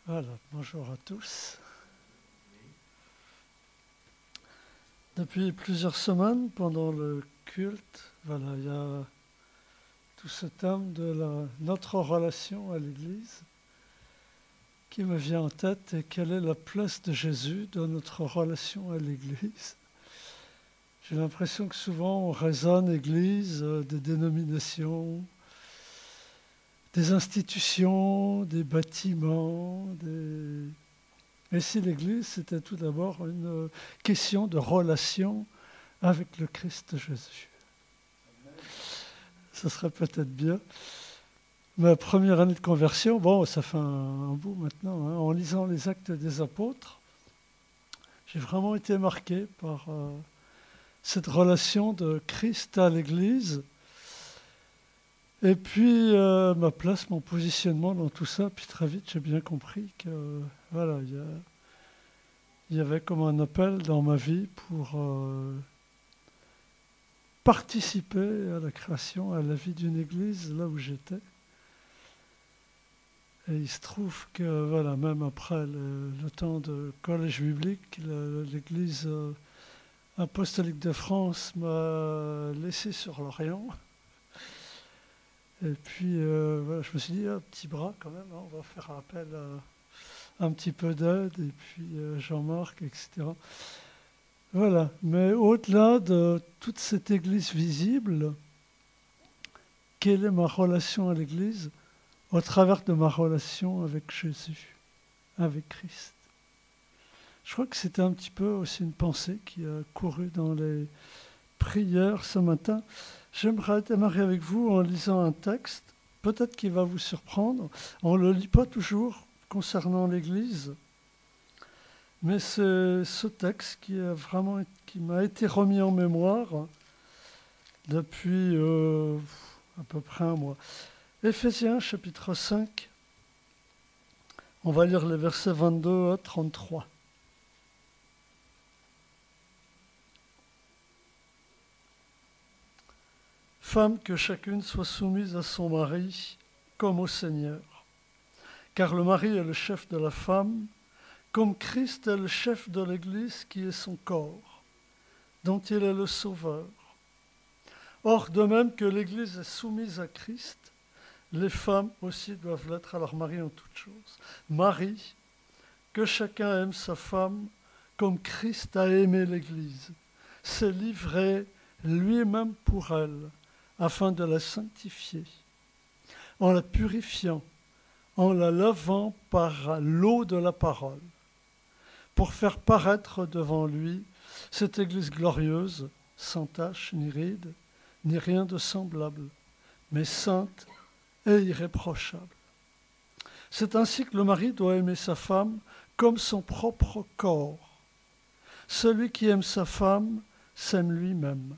Voilà, bonjour à tous. Depuis plusieurs semaines, pendant le culte, il y a tout ce thème de notre relation à l'Église qui me vient en tête et quelle est la place de Jésus dans notre relation à l'Église. J'ai l'impression que souvent on raisonne Église, des dénominations, des institutions, des bâtiments, Et si l'Église, c'était tout d'abord une question de relation avec le Christ Jésus. Ce serait peut-être bien. Ma première année de conversion, ça fait un bout maintenant, en lisant les Actes des Apôtres, j'ai vraiment été marqué par cette relation de Christ à l'Église. Et puis ma place, mon positionnement dans tout ça, puis très vite j'ai bien compris que il y avait comme un appel dans ma vie pour participer à la création, à la vie d'une église là où j'étais. Et il se trouve que même après le temps de collège biblique, l'église apostolique de France m'a laissé sur l'Orient. Et puis je me suis dit, petit bras quand même, on va faire appel à un petit peu d'aide, et puis Jean-Marc, etc. Voilà, mais au-delà de toute cette église visible, quelle est ma relation à l'église au travers de ma relation avec Jésus, avec Christ? Je crois que c'était un petit peu aussi une pensée qui a couru dans les prières ce matin. J'aimerais démarrer avec vous en lisant un texte, peut-être qui va vous surprendre. On ne le lit pas toujours concernant l'Église, mais c'est ce texte qui m'a été remis en mémoire depuis à peu près un mois. Éphésiens chapitre 5, on va lire les versets 22 à 33. Femmes, que chacune soit soumise à son mari comme au Seigneur. Car le mari est le chef de la femme, comme Christ est le chef de l'Église qui est son corps, dont il est le sauveur. Or, de même que l'Église est soumise à Christ, les femmes aussi doivent l'être à leur mari en toutes choses. Mari, que chacun aime sa femme comme Christ a aimé l'Église, s'est livré lui-même pour elle, afin de la sanctifier, en la purifiant, en la lavant par l'eau de la parole, pour faire paraître devant lui cette Église glorieuse, sans tache ni ride, ni rien de semblable, mais sainte et irréprochable. C'est ainsi que le mari doit aimer sa femme comme son propre corps. Celui qui aime sa femme s'aime lui-même.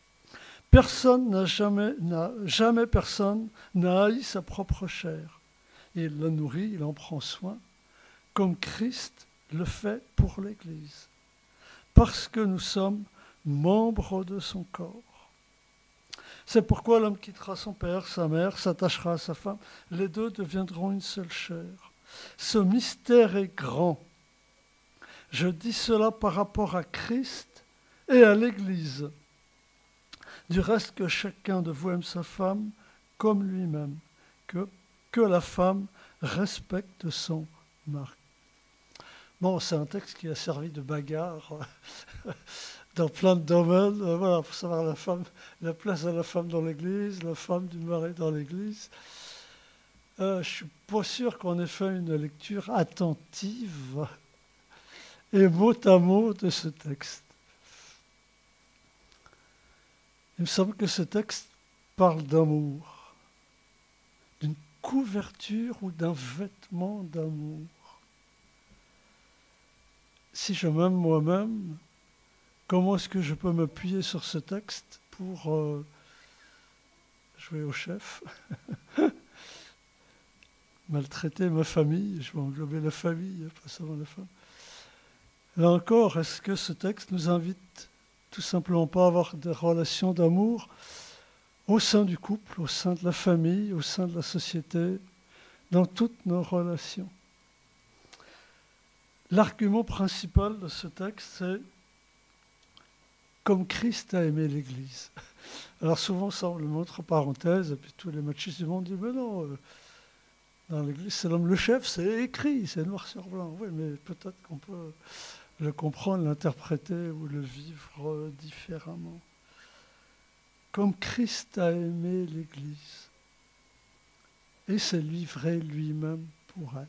Jamais personne n'a haï sa propre chair. Il la nourrit, il en prend soin, comme Christ le fait pour l'Église, parce que nous sommes membres de son corps. C'est pourquoi l'homme quittera son père, sa mère, s'attachera à sa femme. Les deux deviendront une seule chair. Ce mystère est grand. Je dis cela par rapport à Christ et à l'Église. Du reste, que chacun de vous aime sa femme comme lui-même, que la femme respecte son mari. Bon, c'est un texte qui a servi de bagarre dans plein de domaines. Pour savoir la place de la femme dans l'Église, la femme du mari dans l'Église. Je ne suis pas sûr qu'on ait fait une lecture attentive et mot à mot de ce texte. Il me semble que ce texte parle d'amour, d'une couverture ou d'un vêtement d'amour. Si je m'aime moi-même, comment est-ce que je peux m'appuyer sur ce texte pour jouer au chef, maltraiter ma famille? Je vais englober la famille, pas seulement la femme. Là encore, est-ce que ce texte nous invite tout simplement pas à avoir des relations d'amour au sein du couple, au sein de la famille, au sein de la société, dans toutes nos relations? L'argument principal de ce texte, c'est comme Christ a aimé l'Église. Alors souvent, ça on le met entre parenthèses, et puis tous les machistes du monde disent, mais non, dans l'Église, c'est l'homme le chef, c'est écrit, c'est noir sur blanc. Oui, mais peut-être qu'on peut le comprendre, l'interpréter ou le vivre différemment. Comme Christ a aimé l'Église et s'est livré lui-même pour elle.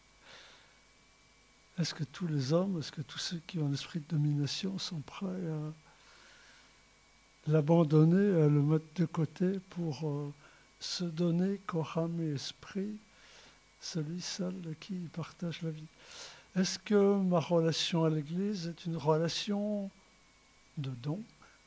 Est-ce que tous les hommes, est-ce que tous ceux qui ont l'esprit de domination sont prêts à l'abandonner, à le mettre de côté pour se donner corps, âme et esprit, celui seul de qui il partage la vie? Est-ce que ma relation à l'Église est une relation de don,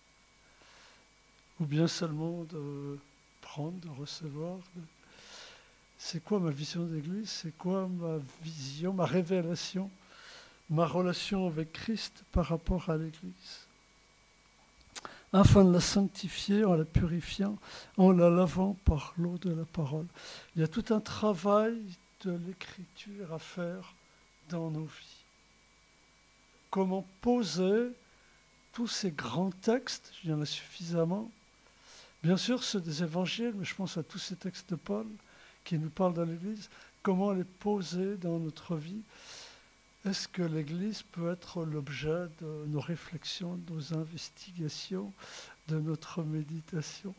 ou bien seulement de prendre, de recevoir? C'est quoi ma vision de l'Église? C'est quoi ma vision, ma révélation, ma relation avec Christ par rapport à l'Église? Afin de la sanctifier en la purifiant, en la lavant par l'eau de la parole. Il y a tout un travail de l'Écriture à faire dans nos vies. Comment poser tous ces grands textes, il y en a suffisamment, bien sûr ceux des évangiles, mais je pense à tous ces textes de Paul qui nous parlent de l'Église, comment les poser dans notre vie? Est-ce que l'Église peut être l'objet de nos réflexions, de nos investigations, de notre méditation?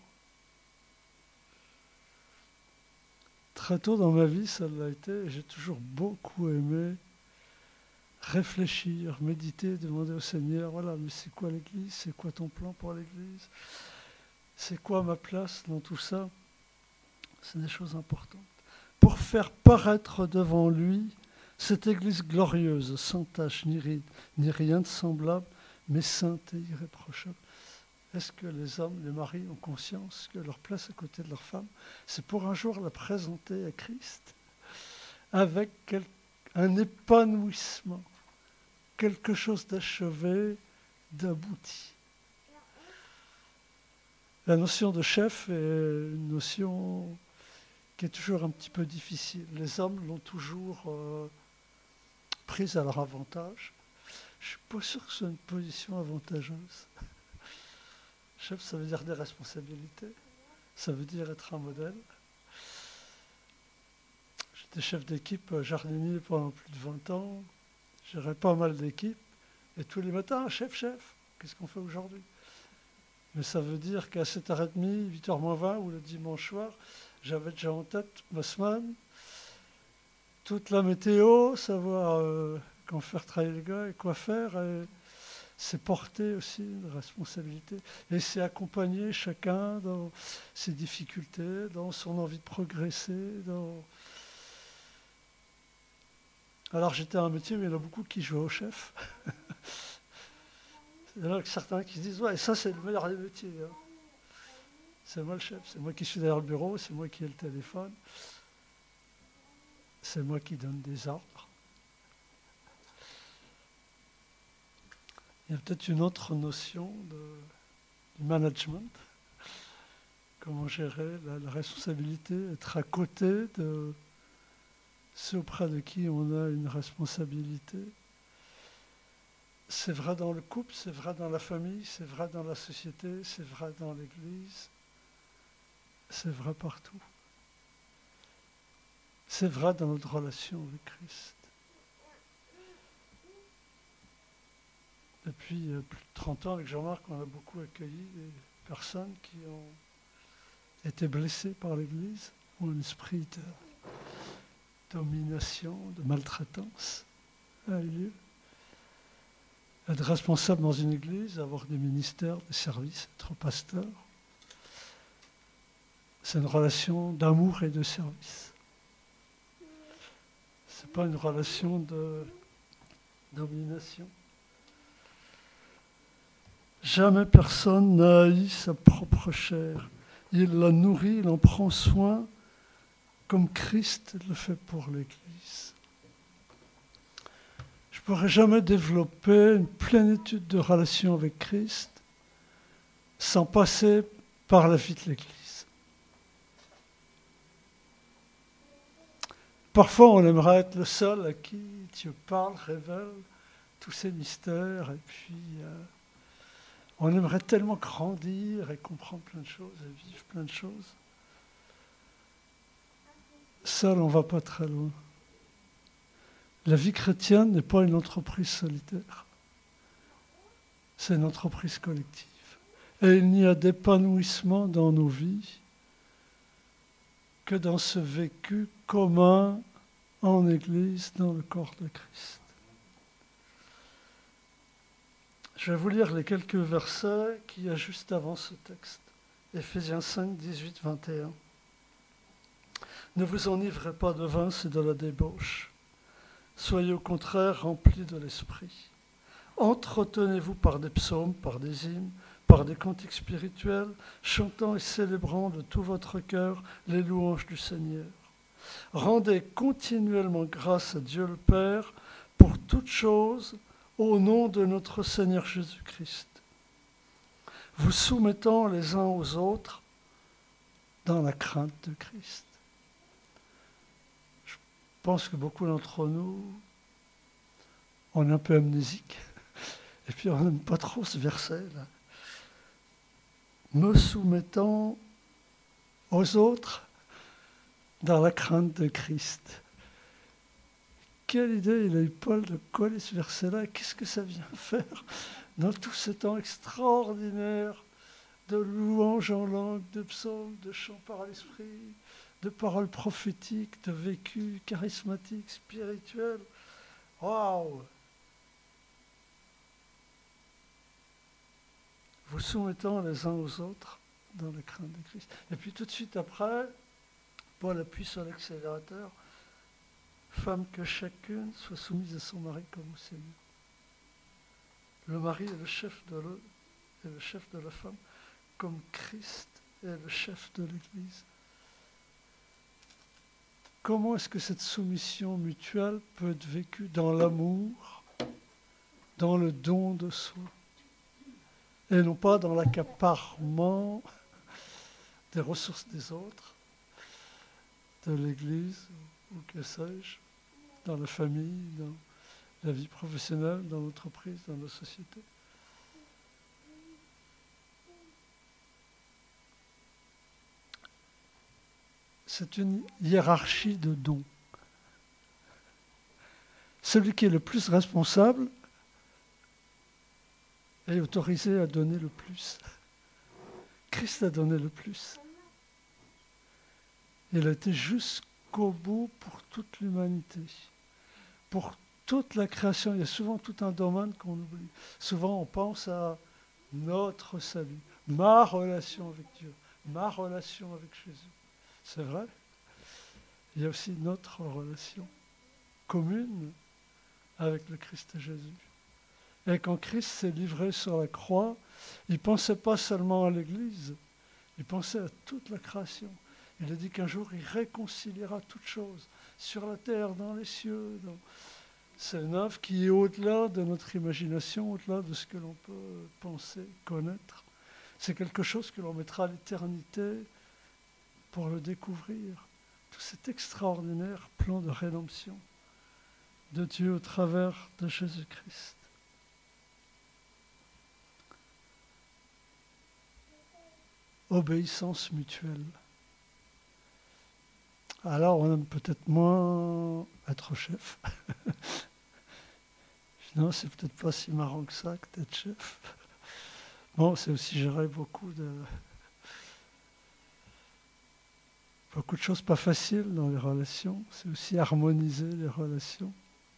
Très tôt dans ma vie, ça l'a été, et j'ai toujours beaucoup aimé réfléchir, méditer, demander au Seigneur, voilà, mais c'est quoi l'Église? C'est quoi ton plan pour l'Église? C'est quoi ma place dans tout ça? C'est des choses importantes. Pour faire paraître devant lui cette Église glorieuse, sans tache ni ride, ni rien de semblable, mais sainte et irréprochable. Est-ce que les hommes, les maris ont conscience que leur place à côté de leur femme, c'est pour un jour la présenter à Christ avec un épanouissement, quelque chose d'achevé, d'abouti? La notion de chef est une notion qui est toujours un petit peu difficile. Les hommes l'ont toujours prise à leur avantage. Je ne suis pas sûr que ce soit une position avantageuse. Chef, ça veut dire des responsabilités. Ça veut dire être un modèle. J'étais chef d'équipe jardinier pendant plus de 20 ans. Gérais pas mal d'équipes. Et tous les matins, chef, qu'est-ce qu'on fait aujourd'hui? Mais ça veut dire qu'à 7h30, 8h moins 20 ou le dimanche soir, j'avais déjà en tête ma semaine, toute la météo, savoir quand faire travailler les gars et quoi faire. Et c'est porter aussi une responsabilité. Et c'est accompagner chacun dans ses difficultés, dans son envie de progresser. Alors j'étais à un métier, mais il y en a beaucoup qui jouaient au chef. Il y en a certains qui se disent, ouais, ça c'est le meilleur des métiers. Hein. C'est moi le chef, c'est moi qui suis derrière le bureau, c'est moi qui ai le téléphone, c'est moi qui donne des ordres. Il y a peut-être une autre notion du management. Comment gérer la responsabilité, être à côté de ceux auprès de qui on a une responsabilité. C'est vrai dans le couple, c'est vrai dans la famille, c'est vrai dans la société, c'est vrai dans l'Église, c'est vrai partout. C'est vrai dans notre relation avec Christ. Depuis plus de 30 ans, avec Jean-Marc, on a beaucoup accueilli des personnes qui ont été blessées par l'Église, ou un esprit de domination, de maltraitance a eu lieu. Être responsable dans une église, avoir des ministères, des services, être pasteur, c'est une relation d'amour et de service. Ce n'est pas une relation de domination. Jamais personne n'a haï sa propre chair. Il la nourrit, il en prend soin, comme Christ le fait pour l'Église. Je ne pourrais jamais développer une plénitude de relation avec Christ sans passer par la vie de l'Église. Parfois, on aimerait être le seul à qui Dieu parle, révèle tous ces mystères, et puis on aimerait tellement grandir et comprendre plein de choses, et vivre plein de choses. Seul, on ne va pas très loin. La vie chrétienne n'est pas une entreprise solitaire, c'est une entreprise collective. Et il n'y a d'épanouissement dans nos vies que dans ce vécu commun en Église, dans le corps de Christ. Je vais vous lire les quelques versets qu'il y a juste avant ce texte. Éphésiens 5, 18, 21. Ne vous enivrez pas de vin, c'est de la débauche. Soyez au contraire remplis de l'esprit. Entretenez-vous par des psaumes, par des hymnes, par des cantiques spirituels, chantant et célébrant de tout votre cœur les louanges du Seigneur. Rendez continuellement grâce à Dieu le Père pour toutes choses au nom de notre Seigneur Jésus-Christ, vous soumettant les uns aux autres dans la crainte de Christ. Je pense que beaucoup d'entre nous, on est un peu amnésique, et puis on n'aime pas trop ce verset-là. Me soumettant aux autres dans la crainte de Christ. Quelle idée il a eu Paul de coller ce verset-là, qu'est-ce que ça vient faire dans tout ce temps extraordinaire de louanges en langue, de psaumes, de chants par l'esprit, de paroles prophétiques, de vécus charismatiques, spirituels. Waouh! Vous soumettant les uns aux autres dans la crainte de Christ. Et puis tout de suite après, Paul appuie sur l'accélérateur. Femme, que chacune soit soumise à son mari comme au Seigneur. Le mari est le chef de la femme, comme Christ est le chef de l'Église. Comment est-ce que cette soumission mutuelle peut être vécue dans l'amour, dans le don de soi, et non pas dans l'accaparement des ressources des autres, de l'Église, ou que sais-je, dans la famille, dans la vie professionnelle, dans l'entreprise, dans la société. C'est une hiérarchie de dons. Celui qui est le plus responsable est autorisé à donner le plus. Christ a donné le plus. Il a été jusqu'au bout pour toute l'humanité, pour toute la création. Il y a souvent tout un domaine qu'on oublie. Souvent, on pense à notre salut, ma relation avec Dieu, ma relation avec Jésus. C'est vrai. Il y a aussi notre relation commune avec le Christ Jésus. Et quand Christ s'est livré sur la croix, il ne pensait pas seulement à l'Église, il pensait à toute la création. Il a dit qu'un jour, il réconciliera toutes choses, sur la terre, dans les cieux. C'est une œuvre qui est au-delà de notre imagination, au-delà de ce que l'on peut penser, connaître. C'est quelque chose que l'on mettra à l'éternité pour le découvrir. Tout cet extraordinaire plan de rédemption de Dieu au travers de Jésus-Christ. Obéissance mutuelle. Alors, on aime peut-être moins être chef. Non, c'est peut-être pas si marrant que ça que d'être chef. Bon, c'est aussi gérer beaucoup de choses pas faciles dans les relations. C'est aussi harmoniser les relations.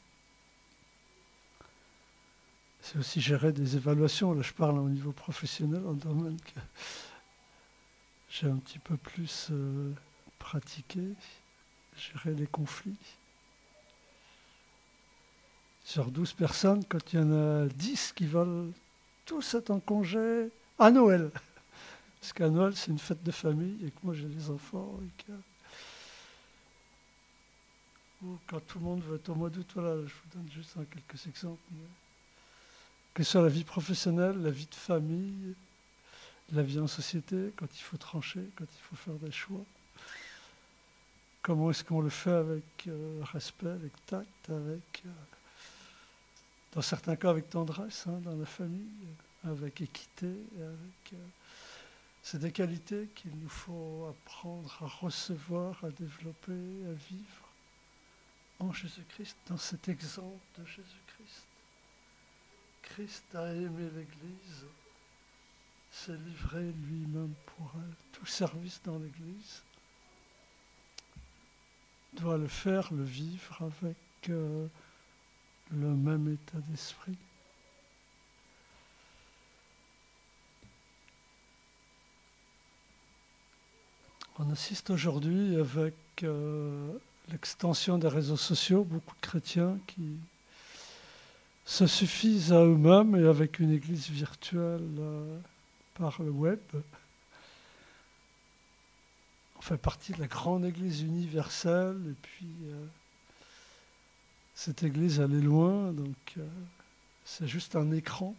C'est aussi gérer des évaluations. Là, je parle au niveau professionnel, un domaine que j'ai un petit peu plus pratiqué. Gérer les conflits. Sur 12 personnes, quand il y en a 10 qui veulent tous être en congé à Noël. Parce qu'à Noël, c'est une fête de famille et que moi j'ai des enfants. Et que... Ou quand tout le monde veut être au mois d'août, voilà, je vous donne juste quelques exemples. Que ce soit la vie professionnelle, la vie de famille, la vie en société, quand il faut trancher, quand il faut faire des choix. comment est-ce qu'on le fait avec respect, avec tact, avec, dans certains cas avec tendresse, hein, dans la famille, avec équité, c'est des qualités qu'il nous faut apprendre à recevoir, à développer, à vivre en Jésus-Christ, dans cet exemple de Jésus-Christ. Christ a aimé l'Église, s'est livré lui-même pour elle. Tout service dans l'Église doit le faire, le vivre avec le même état d'esprit. On assiste aujourd'hui avec l'extension des réseaux sociaux, beaucoup de chrétiens qui se suffisent à eux-mêmes et avec une église virtuelle par le web. On fait partie de la grande église universelle et puis cette église elle est loin, donc c'est juste un écran.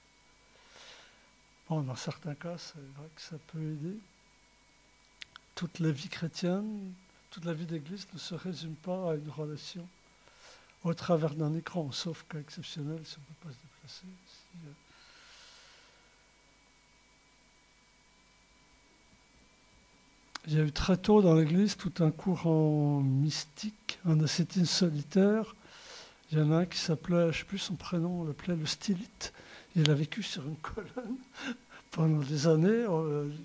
Bon, dans certains cas, c'est vrai que ça peut aider. Toute la vie chrétienne, toute la vie d'église ne se résume pas à une relation au travers d'un écran, sauf cas exceptionnel, si on ne peut pas se déplacer. Il y a eu très tôt dans l'Église tout un courant mystique, un ascétisme solitaire. Il y en a un qui s'appelait, je ne sais plus son prénom, on l'appelait le stylite. Il a vécu sur une colonne pendant des années. Comment ?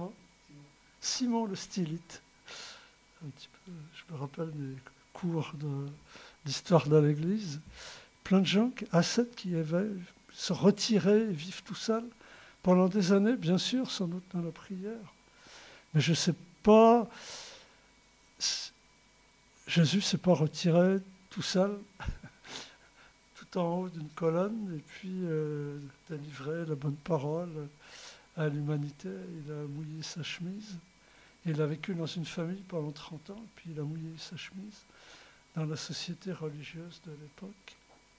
Simon le stylite. Un petit peu, je me rappelle mes cours d'histoire de l'Église. Plein de gens, ascètes qui se retiraient et vivent tout seuls pendant des années, bien sûr, sans doute dans la prière. Mais je ne sais pas, Jésus ne s'est pas retiré tout seul, tout en haut d'une colonne, et puis délivrer la bonne parole à l'humanité. Il a mouillé sa chemise. Il a vécu dans une famille pendant 30 ans, puis il a mouillé sa chemise dans la société religieuse de l'époque.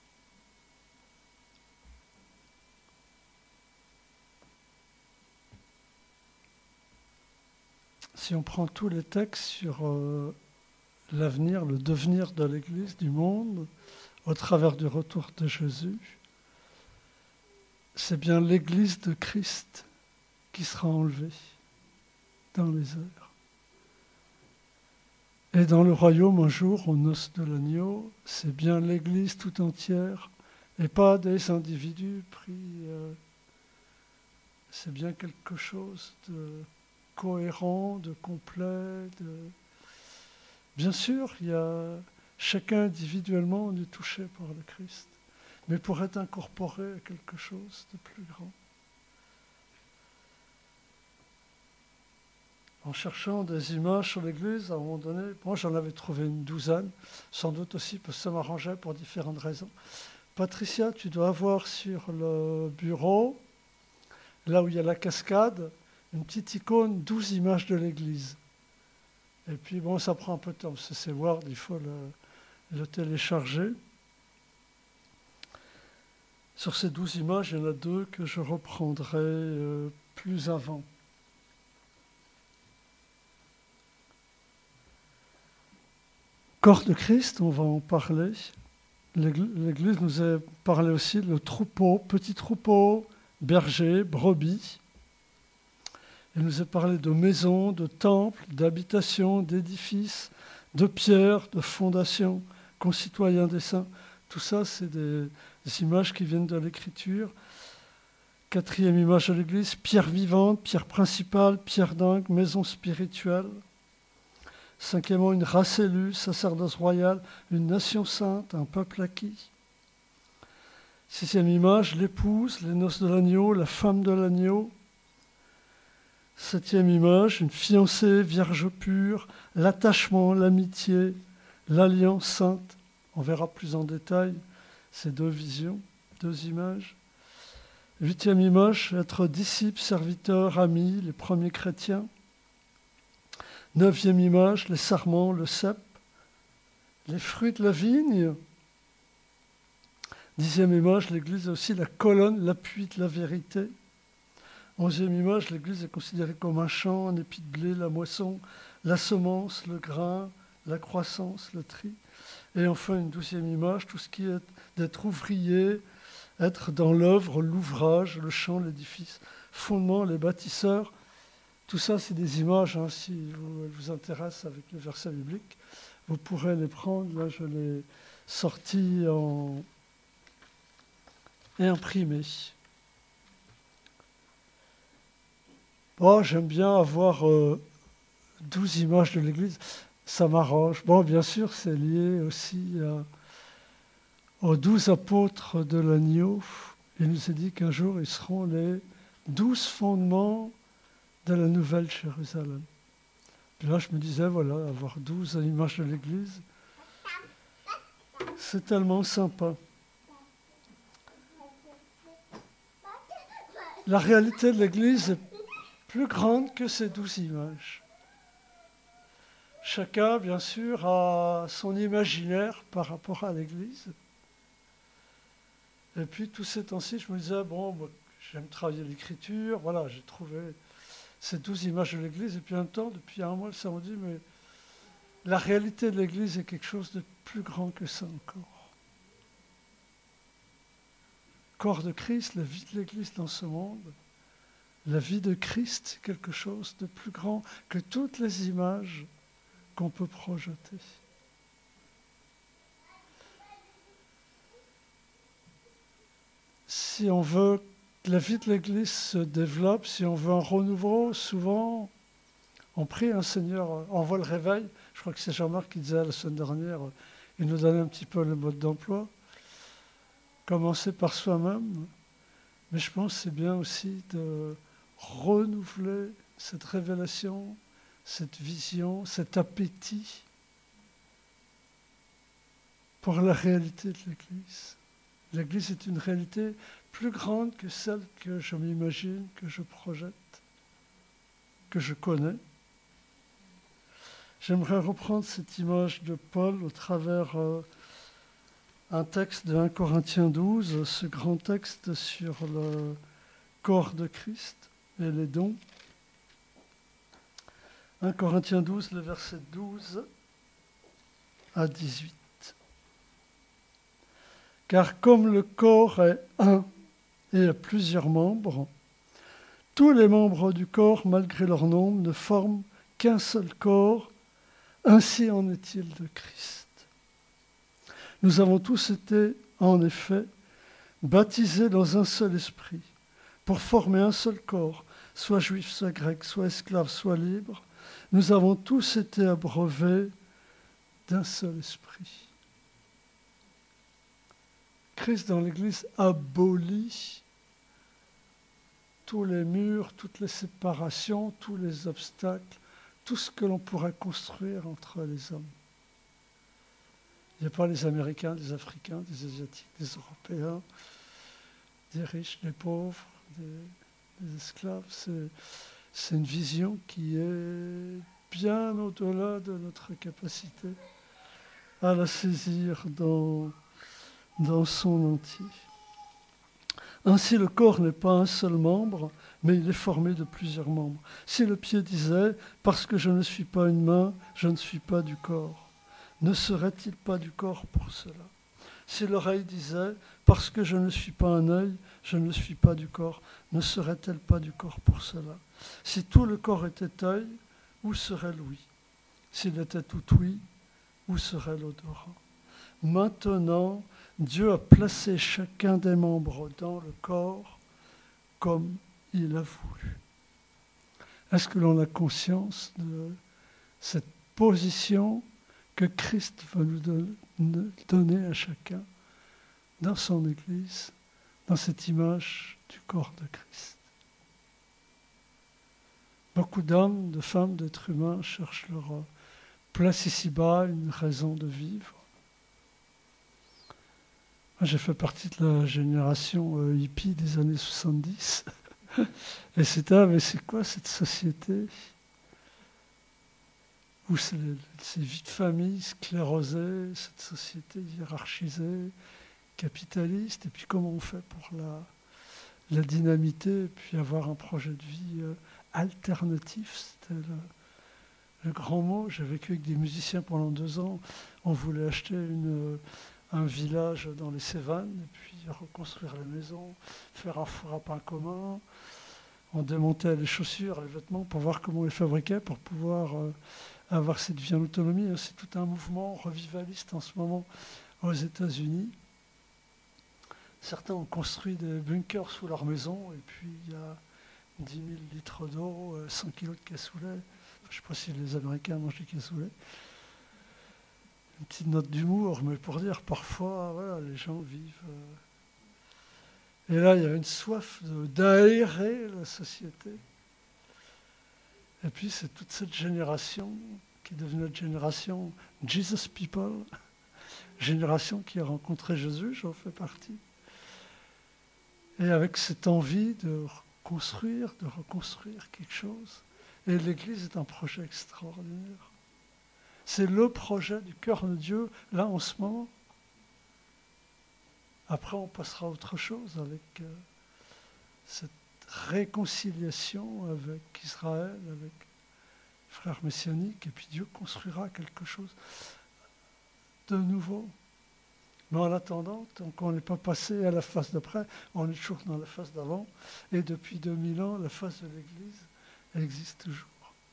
Si on prend tous les textes sur l'avenir, le devenir de l'Église, du monde, au travers du retour de Jésus, c'est bien l'Église de Christ qui sera enlevée dans les heures. Et dans le royaume, un jour, aux noces de l'agneau, c'est bien l'Église tout entière, et pas des individus pris. C'est bien quelque chose de cohérent, de complet. Bien sûr, chacun individuellement, on est touché par le Christ, mais pour être incorporé à quelque chose de plus grand. En cherchant des images sur l'Église, à un moment donné, moi j'en avais trouvé une douzaine, sans doute aussi parce que ça m'arrangeait pour différentes raisons. Patricia, tu dois avoir sur le bureau, là où il y a la cascade, une petite icône, 12 images de l'Église. Et puis bon, ça prend un peu de temps, parce que c'est Word, il faut le télécharger. Sur ces 12 images, il y en a 2 que je reprendrai plus avant. Corps de Christ, on va en parler. L'Église nous a parlé aussi de troupeau, petit troupeau, berger, brebis. Elle nous a parlé de maisons, de temples, d'habitations, d'édifices, de pierres, de fondations, concitoyens des saints. Tout ça, c'est des images qui viennent de l'Écriture. 4e image de l'Église, pierre vivante, pierre principale, pierre dingue, maison spirituelle. 5e, une race élue, sacerdoce royal, une nation sainte, un peuple acquis. 6e image, l'épouse, les noces de l'agneau, la femme de l'agneau. 7e image, une fiancée, vierge pure, l'attachement, l'amitié, l'alliance sainte. On verra plus en détail ces 2 visions, 2 images. 8e image, être disciple, serviteur, ami, les premiers chrétiens. 9e image, les sarments, le cep, les fruits de la vigne. 10e image, l'Église est aussi la colonne, l'appui de la vérité. 11e image, l'Église est considérée comme un champ, un épi de blé, la moisson, la semence, le grain, la croissance, le tri. Et enfin, une 12e image, tout ce qui est d'être ouvrier, être dans l'œuvre, l'ouvrage, le champ, l'édifice, fondement, les bâtisseurs. Tout ça, c'est des images, hein, si vous intéressez avec les versets bibliques. Vous pourrez les prendre. Là, je l'ai sorti et imprimé. Bon, j'aime bien avoir 12 images de l'Église. Ça m'arrange. Bon, bien sûr, c'est lié aussi aux 12 apôtres de l'agneau. Il nous est dit qu'un jour, ils seront les 12 fondements de la Nouvelle Jérusalem. Puis là, je me disais, voilà, avoir 12 images de l'Église, c'est tellement sympa. La réalité de l'Église est plus grande que ces 12 images. Chacun, bien sûr, a son imaginaire par rapport à l'Église. Et puis, tous ces temps-ci, je me disais, bon, moi, j'aime travailler l'écriture, voilà, j'ai trouvé ces 12 images de l'Église, et puis en même temps, depuis un mois, ça me dit, mais la réalité de l'Église est quelque chose de plus grand que ça encore. Corps de Christ, la vie de l'Église dans ce monde, la vie de Christ, c'est quelque chose de plus grand que toutes les images qu'on peut projeter. Si on veut que la vie de l'Église se développe, si on veut un renouveau, souvent on prie un Seigneur, on voit le réveil. Je crois que c'est Jean-Marc qui disait la semaine dernière, il nous donnait un petit peu le mode d'emploi. Commencer par soi-même, mais je pense que c'est bien aussi de renouveler cette révélation, cette vision, cet appétit pour la réalité de l'Église. L'Église est une réalité plus grande que celle que je m'imagine, que je projette, que je connais. J'aimerais reprendre cette image de Paul au travers un texte de 1 Corinthiens 12, ce grand texte sur le corps de Christ et les dons. 1 Corinthiens 12, le verset 12 à 18. Car comme le corps est un et a plusieurs membres, tous les membres du corps, malgré leur nombre, ne forment qu'un seul corps. Ainsi en est-il de Christ. Nous avons tous été, en effet, baptisés dans un seul esprit, pour former un seul corps, soit juif, soit grec, soit esclave, soit libre. Nous avons tous été abreuvés d'un seul esprit. Christ dans l'Église abolit tous les murs, toutes les séparations, tous les obstacles, tout ce que l'on pourrait construire entre les hommes. Il n'y a pas les Américains, les Africains, les Asiatiques, les Européens, des riches, des pauvres, des esclaves. C'est une vision qui est bien au-delà de notre capacité à la saisir dans son entier. Ainsi, le corps n'est pas un seul membre, mais il est formé de plusieurs membres. Si le pied disait « Parce que je ne suis pas une main, je ne suis pas du corps », ne serait-il pas du corps pour cela? Si l'oreille disait « Parce que je ne suis pas un œil, je ne suis pas du corps », ne serait-elle pas du corps pour cela? Si tout le corps était œil, où serait l'ouïe? S'il était tout ouïe, où serait l'odorat? Maintenant, Dieu a placé chacun des membres dans le corps comme il a voulu. Est-ce que l'on a conscience de cette position que Christ va nous donner à chacun dans son Église, dans cette image du corps de Christ? Beaucoup d'hommes, de femmes, d'êtres humains cherchent leur place ici-bas, une raison de vivre. Moi, j'ai fait partie de la génération hippie des années 70. Et c'était, mais c'est quoi cette société où ces vies de famille sclérosées, cette société hiérarchisée, capitaliste, et puis comment on fait pour la dynamiter, et puis avoir un projet de vie alternatif? C'était le grand mot. J'ai vécu avec des musiciens pendant 2 ans. On voulait acheter un village dans les Cévennes, et puis reconstruire les maisons, faire un four à pain commun. On démontait les chaussures, les vêtements pour voir comment on les fabriquait, pour pouvoir avoir cette vie en autonomie. C'est tout un mouvement revivaliste en ce moment aux États-Unis. Certains ont construit des bunkers sous leur maison, et puis il y a 10 000 litres d'eau, 100 kilos de cassoulet. Enfin, je ne sais pas si les Américains mangent des cassoulets. Une petite note d'humour, mais pour dire, parfois, voilà, les gens vivent... Et là, il y a une soif d'aérer la société. Et puis, c'est toute cette génération qui est devenue notre génération Jesus People, génération qui a rencontré Jésus, j'en fais partie. Et avec cette envie de reconstruire quelque chose. Et l'Église est un projet extraordinaire. C'est le projet du cœur de Dieu, là, en ce moment. Après, on passera à autre chose avec cette réconciliation avec Israël, avec les frères messianiques, et puis Dieu construira quelque chose de nouveau. Mais en attendant, tant qu'on n'est pas passé à la phase d'après, on est toujours dans la phase d'avant. Et depuis 2000 ans, la phase de l'Église, elle existe toujours.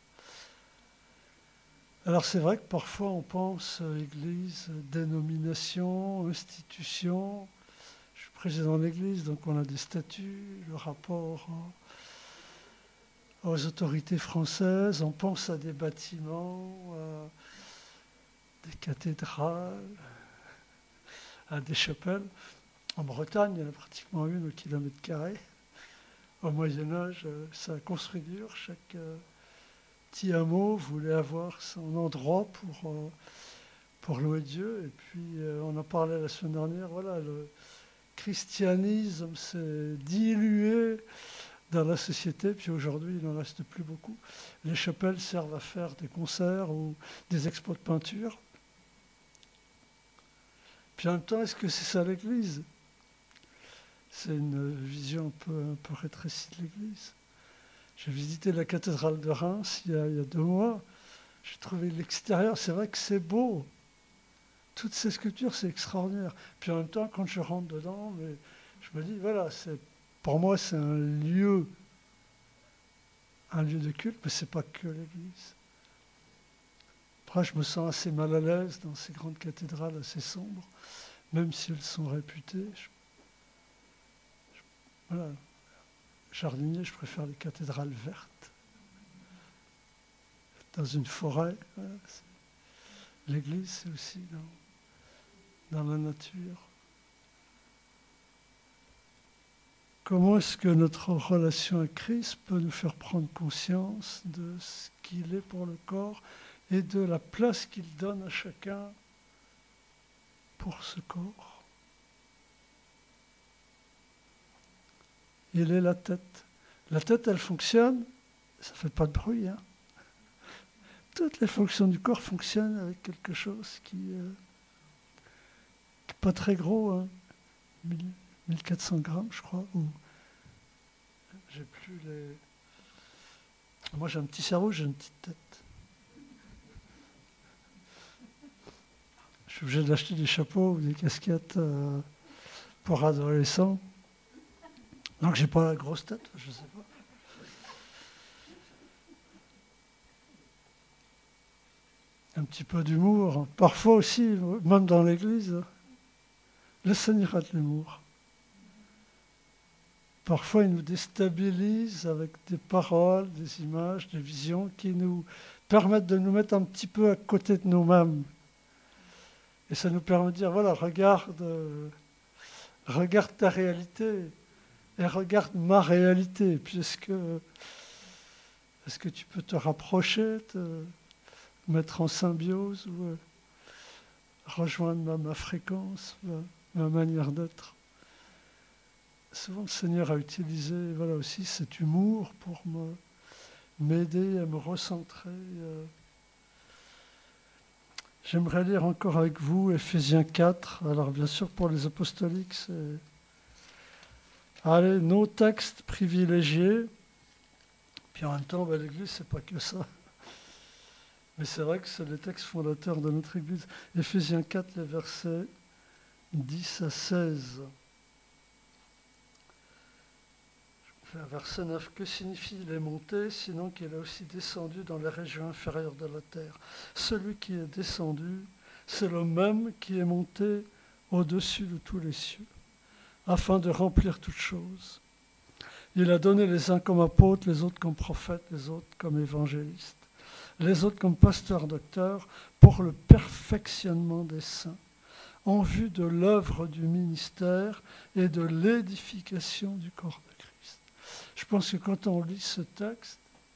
Alors c'est vrai que parfois on pense Église, dénomination, institution. Je suis président de l'Église, donc on a des statuts, le rapport aux autorités françaises. On pense à des bâtiments, à des cathédrales, à des chapelles. En Bretagne, il y en a pratiquement une au kilomètre carré. Au Moyen-Âge, ça a construit dur. Chaque petit hameau voulait avoir son endroit pour louer Dieu. Et puis, on en parlait la semaine dernière, voilà, le christianisme s'est dilué dans la société, puis aujourd'hui, il n'en reste plus beaucoup. Les chapelles servent à faire des concerts ou des expos de peinture. Puis en même temps, est-ce que c'est ça l'Église ? C'est une vision un peu rétrécie de l'Église. J'ai visité la cathédrale de Reims il y a 2 mois. J'ai trouvé l'extérieur, c'est vrai que c'est beau. Toutes ces sculptures, c'est extraordinaire. Puis en même temps, quand je rentre dedans, mais je me dis, voilà, pour moi, c'est un lieu de culte, mais ce n'est pas que l'Église. Après, je me sens assez mal à l'aise dans ces grandes cathédrales assez sombres, même si elles sont réputées. Voilà. Jardinier, je préfère les cathédrales vertes, dans une forêt. Voilà. L'Église, c'est aussi dans la nature. Comment est-ce que notre relation à Christ peut nous faire prendre conscience de ce qu'il est pour le corps et de la place qu'il donne à chacun pour ce corps? Il est la tête. La tête, elle fonctionne, ça ne fait pas de bruit. Hein. Toutes les fonctions du corps fonctionnent avec quelque chose qui n'est pas très gros, hein. 1400 grammes, je crois. J'ai plus les... Moi, j'ai un petit cerveau, j'ai une petite tête. Je suis obligé d'acheter des chapeaux ou des casquettes pour adolescents. Donc, j'ai pas la grosse tête, je sais pas. Un petit peu d'humour. Parfois aussi, même dans l'église, le Seigneur a de l'humour. Parfois, il nous déstabilise avec des paroles, des images, des visions qui nous permettent de nous mettre un petit peu à côté de nous-mêmes. Et ça nous permet de dire, voilà, regarde ta réalité et regarde ma réalité. Puis est-ce que tu peux te rapprocher, te mettre en symbiose ou rejoindre ma fréquence, ma manière d'être? Souvent, le Seigneur a utilisé aussi cet humour pour m'aider à me recentrer. J'aimerais lire encore avec vous Ephésiens 4. Alors, bien sûr, pour les apostoliques, c'est nos textes privilégiés. Puis en même temps, l'Église, c'est pas que ça. Mais c'est vrai que c'est le texte fondateur de notre Église. Éphésiens 4, les versets 10 à 16. Verset 9. Que signifie il est monté, sinon qu'il est aussi descendu dans les régions inférieures de la terre? Celui qui est descendu, c'est le même qui est monté au-dessus de tous les cieux, afin de remplir toutes choses. Il a donné les uns comme apôtres, les autres comme prophètes, les autres comme évangélistes, les autres comme pasteurs docteurs, pour le perfectionnement des saints, en vue de l'œuvre du ministère et de l'édification du corps de Christ. Je pense que quand on lit ce texte,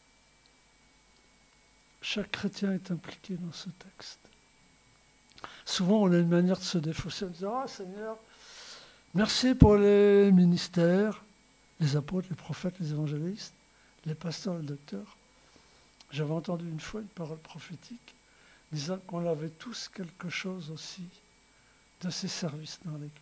chaque chrétien est impliqué dans ce texte. Souvent, on a une manière de se défausser en disant « Ah, Seigneur, merci pour les ministères, les apôtres, les prophètes, les évangélistes, les pasteurs, les docteurs. » J'avais entendu une fois une parole prophétique disant qu'on avait tous quelque chose aussi de ces services dans l'Église.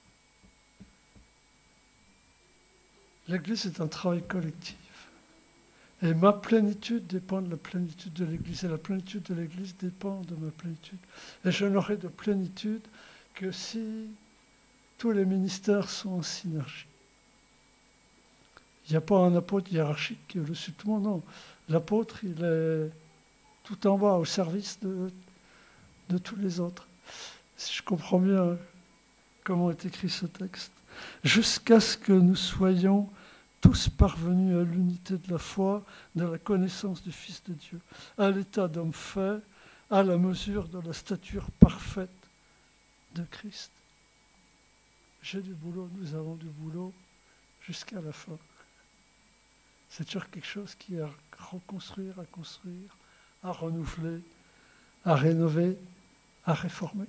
L'Église est un travail collectif. Et ma plénitude dépend de la plénitude de l'Église. Et la plénitude de l'Église dépend de ma plénitude. Et je n'aurai de plénitude que si tous les ministères sont en synergie. Il n'y a pas un apôtre hiérarchique qui est au-dessus de tout le monde. Non. L'apôtre, il est tout en bas, au service de tous les autres. Si je comprends bien comment est écrit ce texte. Jusqu'à ce que nous soyons tous parvenus à l'unité de la foi, de la connaissance du Fils de Dieu, à l'état d'homme fait, à la mesure de la stature parfaite de Christ. J'ai du boulot, nous avons du boulot jusqu'à la fin. C'est toujours quelque chose qui est à reconstruire, à construire, à renouveler, à rénover, à réformer.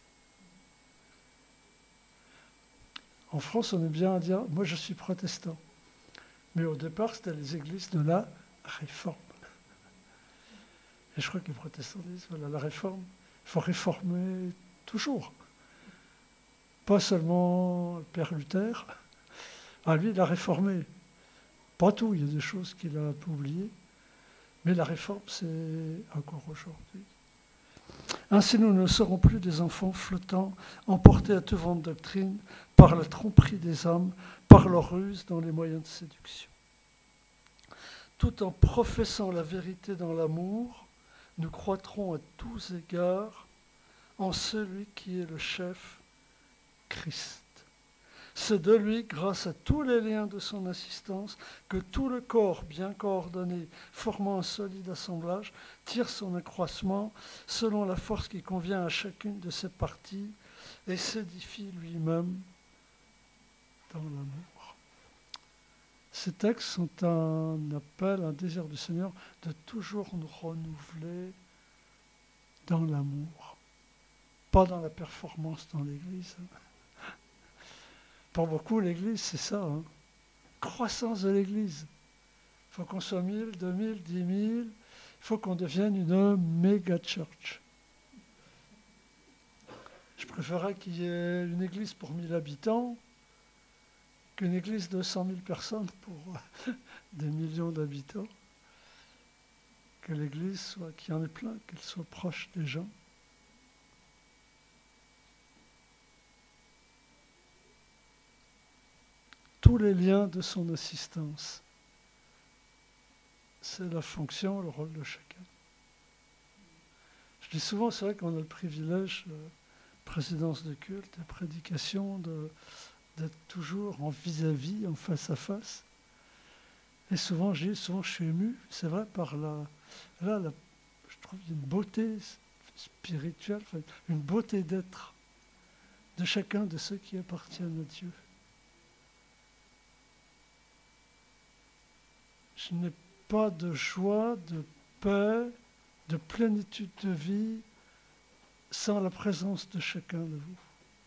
En France, on est bien à dire « moi je suis protestant ». Mais au départ, c'était les églises de la réforme. Et je crois que les protestants disent, voilà, la réforme, il faut réformer toujours. Pas seulement le Père Luther. Ah, lui, il a réformé. Pas tout, il y a des choses qu'il a un peu oubliées. Mais la réforme, c'est encore aujourd'hui. Ainsi, nous ne serons plus des enfants flottants, emportés à toute vente doctrine, par la tromperie des âmes, par leur ruse dans les moyens de séduction. Tout en professant la vérité dans l'amour, nous croîtrons à tous égards en celui qui est le chef, Christ. C'est de lui, grâce à tous les liens de son assistance, que tout le corps bien coordonné, formant un solide assemblage, tire son accroissement selon la force qui convient à chacune de ses parties et s'édifie lui-même dans l'amour. Ces textes sont un appel, un désir du Seigneur de toujours nous renouveler dans l'amour, pas dans la performance dans l'Église. Pour beaucoup, l'Église, c'est ça, hein. Croissance de l'Église. Il faut qu'on soit 1000, 2000, 10 000. Il faut qu'on devienne une méga church. Je préférerais qu'il y ait une église pour 1000 habitants qu'une église de 100 000 personnes pour des millions d'habitants. Que l'église soit, qu'il y en ait plein, qu'elle soit proche des gens. Tous les liens de son assistance. C'est la fonction, le rôle de chacun. Je dis souvent, c'est vrai qu'on a le privilège, présidence de culte, de prédication, d'être toujours en vis-à-vis, en face à face. Et souvent, je suis ému, c'est vrai, par je trouve qu'il y a une beauté spirituelle, une beauté d'être de chacun de ceux qui appartiennent à Dieu. Je n'ai pas de joie, de paix, de plénitude de vie sans la présence de chacun de vous.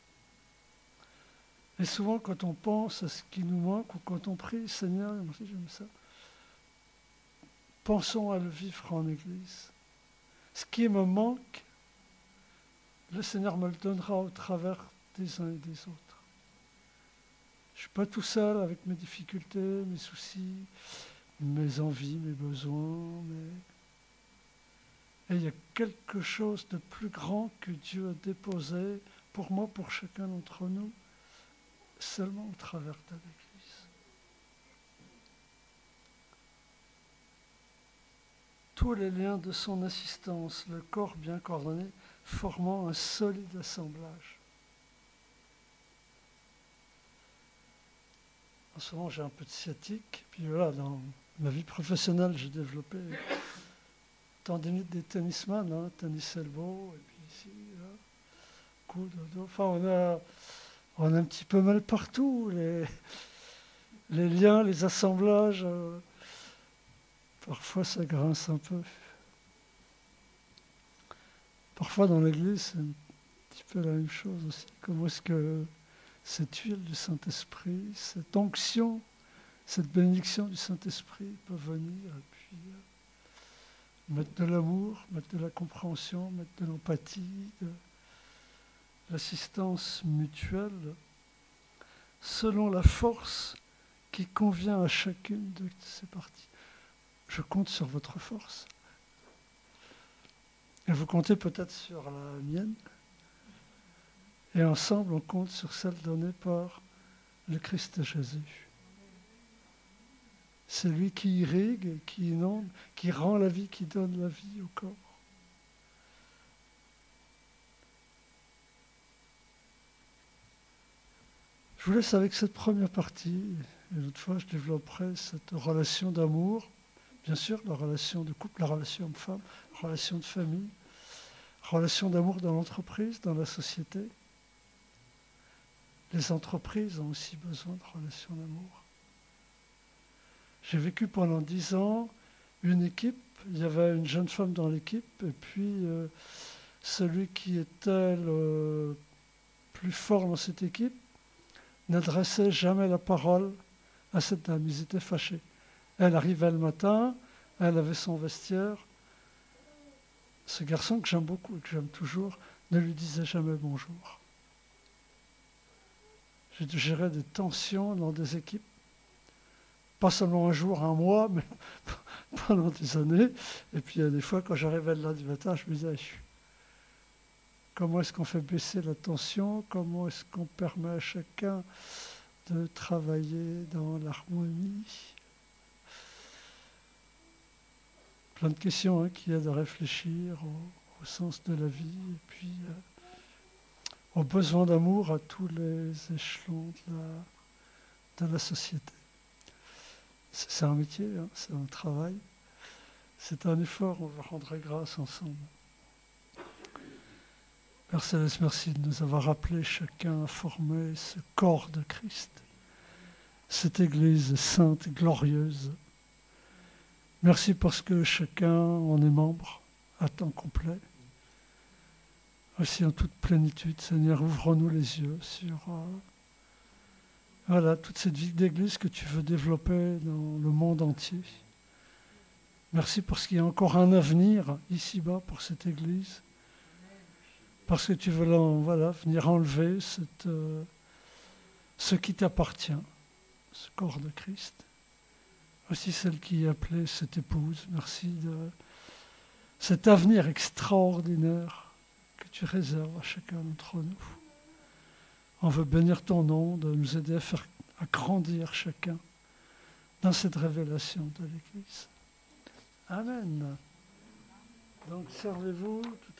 Et souvent, quand on pense à ce qui nous manque, ou quand on prie, Seigneur, moi aussi j'aime ça, pensons à le vivre en Église. Ce qui me manque, le Seigneur me le donnera au travers des uns et des autres. Je ne suis pas tout seul avec mes difficultés, mes soucis, mes envies, mes besoins, Et il y a quelque chose de plus grand que Dieu a déposé pour moi, pour chacun d'entre nous, seulement au travers de l'Église. Tous les liens de son assistance, le corps bien coordonné, formant un solide assemblage. En ce moment, j'ai un peu de sciatique. Puis voilà, dans ma vie professionnelle, j'ai développé tendinite des tennisman, tennis elbow, et puis ici, là, coude, dos. Enfin, on a un petit peu mal partout. Les liens, les assemblages, parfois ça grince un peu. Parfois dans l'église, c'est un petit peu la même chose aussi. Comment est-ce que cette huile du Saint-Esprit, cette onction, cette bénédiction du Saint-Esprit peut venir et puis mettre de l'amour, mettre de la compréhension, mettre de l'empathie, de l'assistance mutuelle, selon la force qui convient à chacune de ces parties. Je compte sur votre force. Et vous comptez peut-être sur la mienne. Et ensemble, on compte sur celle donnée par le Christ Jésus. C'est lui qui irrigue, qui inonde, qui rend la vie, qui donne la vie au corps. Je vous laisse avec cette première partie. Et l'autre fois, je développerai cette relation d'amour. Bien sûr, la relation de couple, la relation homme-femme, la relation de famille, relation d'amour dans l'entreprise, dans la société. Les entreprises ont aussi besoin de relations d'amour. J'ai vécu pendant 10 ans une équipe. Il y avait une jeune femme dans l'équipe et puis celui qui était le plus fort dans cette équipe n'adressait jamais la parole à cette dame. Ils étaient fâchés. Elle arrivait le matin, elle avait son vestiaire. Ce garçon que j'aime beaucoup et que j'aime toujours ne lui disait jamais bonjour. J'ai dû gérer des tensions dans des équipes. Pas seulement un jour, un mois, mais pendant des années. Et puis des fois, quand j'arrivais le lundi matin, je me disais, comment est-ce qu'on fait baisser la tension? Comment est-ce qu'on permet à chacun de travailler dans l'harmonie? Plein de questions qui aident à réfléchir au sens de la vie et puis au besoin d'amour à tous les échelons de la société. C'est un métier, c'est un travail, c'est un effort, on vous rendrait grâce ensemble. Père Céleste, merci de nous avoir appelés chacun à former ce corps de Christ, cette Église sainte et glorieuse. Merci parce que chacun en est membre à temps complet. Aussi en toute plénitude, Seigneur, ouvre-nous les yeux sur toute cette vie d'Église que tu veux développer dans le monde entier. Merci parce qu'il y a encore un avenir ici-bas pour cette Église. Parce que tu veux venir enlever ce qui t'appartient, ce corps de Christ. Aussi celle qui est appelée cette épouse. Merci de cet avenir extraordinaire que tu réserves à chacun d'entre nous. On veut bénir ton nom, de nous aider à grandir chacun dans cette révélation de l'Église. Amen. Donc servez-vous.